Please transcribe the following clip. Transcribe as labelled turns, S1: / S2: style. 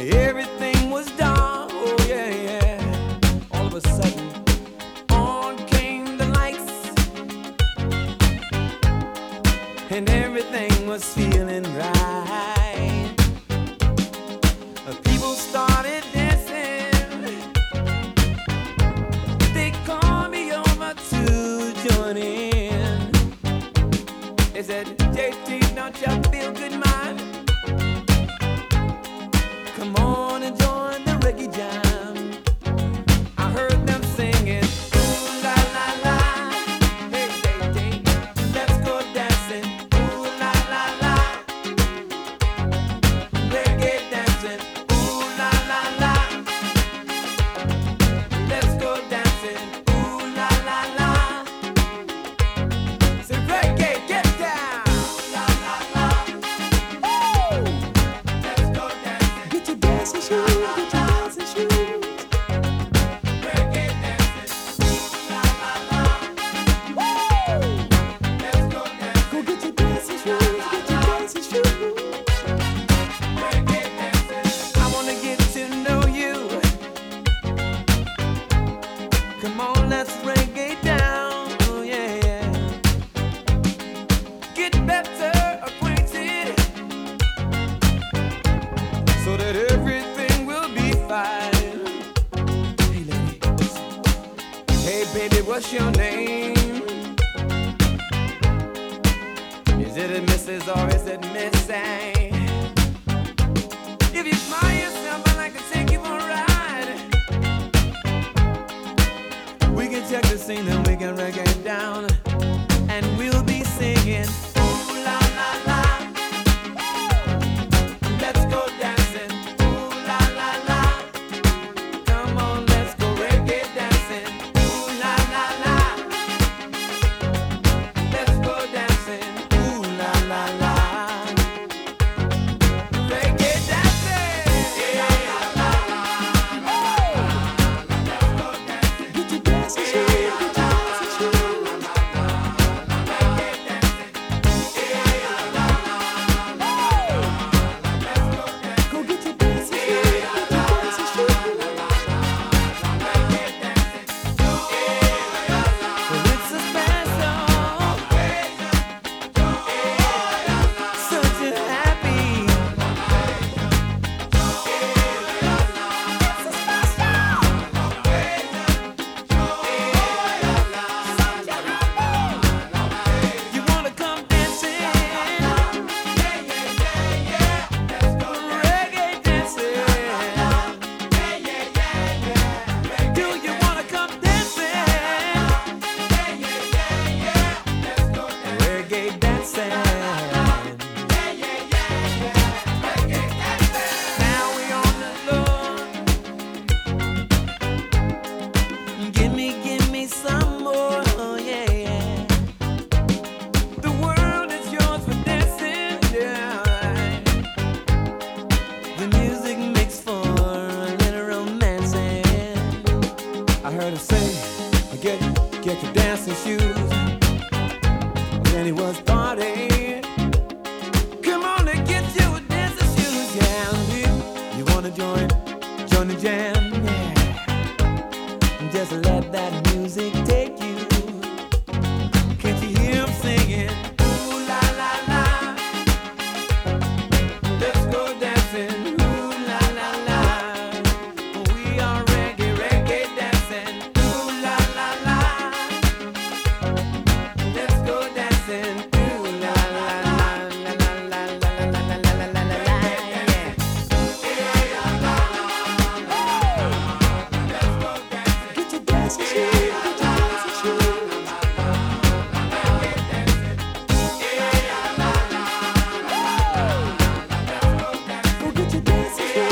S1: Everything was dark, oh yeah, yeah. All of a sudden, on came the lights, and everything was feeling right. People started dancing. They called me over to join in. They said, JT, don't you feel good, man? Come on and join the reggae jam. I heard them singing, ooh la la la. Hey, hey, hey, let's go dancing. Ooh la la la. Reggae dancing. Ooh la la la. Let's go dancing. Ooh la la la. Say reggae, get down. Ooh la la la. Ooh. Let's go dancing. Get your dancing shoes. Get your dancing shoes. Reggae dancing. Ooh la la la. Woo. Let's go dancing. Go get your dancing shoes. Get your dancing shoes. Reggae dancing. I wanna get to know you. Come on, let's reggae down. Oh yeah, yeah. Get better acquainted, so that everything will be fine. Hey lady, hey baby, what's your name? Is it a Mrs. or is it Miss A? If you smile yourself, I'd like to take you for a ride. We can check the scene and we can reggae it down, and we'll be singing ooh la la la. Let's go dancing. Ooh la la la. Come on, let's go reggae dancing. Ooh la la la. Let's go dancing. Ooh la la la. Reggae dancing. Yeah, la la la. Let's go dancing. Get your dancing shoes. Get your dancing shoes. Reggae dancing. Yeah, la la la. Go get your dancing shoes. Get your dancing shoes. Well, it's a special, such a happy. It's a special, such a happy. You wanna come dancing? Reggae dancing. Do you wanna come dancing? Reggae dancing. Now we on the floor. Give me some more. Oh yeah, yeah. The world is yours for dancing. Yeah. The music makes for a little romancing. I heard him say, get your dancing shoes. Then he was partying. Come on and get your dancing shoes. Yeah, you wanna join the jam? Yeah. Just let that music take you. Can't you hear him singing? Ooh la la la. Let's go dancing. Ooh la la la. We are reggae dancing. Ooh la la la. Let's go dancing. Ooh la la la la la la la la la la la la la. Yeah. Get your dancing shoes. Get your dancing shoes. Go get your dancing shoes.